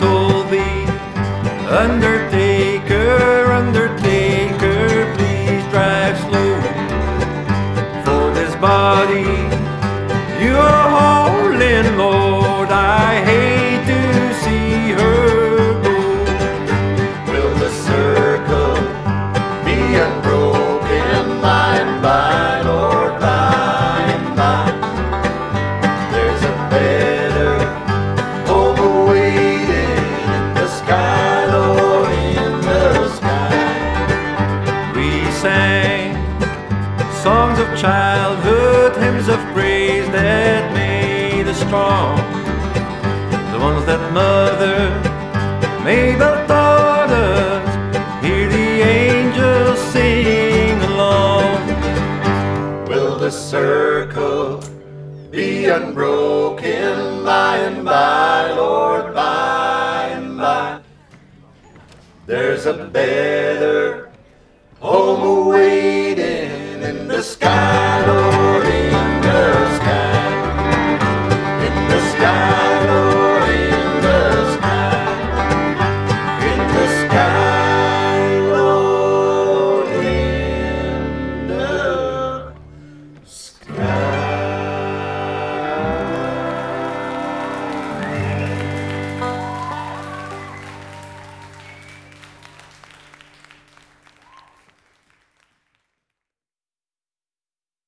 told thee, Undertaker, Undertaker, please drive slow. For this body you are hauling, Lord, I hate to see her go. Will the circle be unbroken by and by, Lord, by and by? There's a better home awaiting in the sky, Lord, in the sky. We sang songs of childhood, hymns of praise that made us strong, the ones that Mother Mabel taught us. Hear the angels sing along. Will the circle be unbroken by and by, Lord, by and by? There's a better